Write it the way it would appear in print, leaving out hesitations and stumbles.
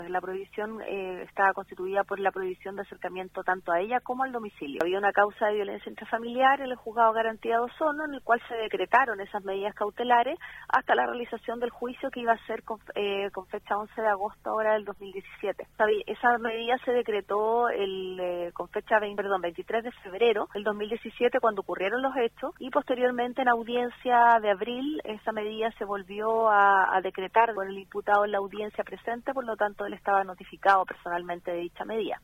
La prohibición estaba constituida por la prohibición de acercamiento tanto a ella como al domicilio. Había una causa de violencia intrafamiliar en el Juzgado Garantía de Osorno, en el cual se decretaron esas medidas cautelares hasta la realización del juicio que iba a ser con fecha 11 de agosto ahora del 2017. Esa medida se decretó con fecha 23 de febrero del 2017 cuando ocurrieron los hechos, y posteriormente en audiencia de abril esa medida se volvió a decretar con el imputado en la audiencia presente, por lo tanto él estaba notificado personalmente de dicha medida.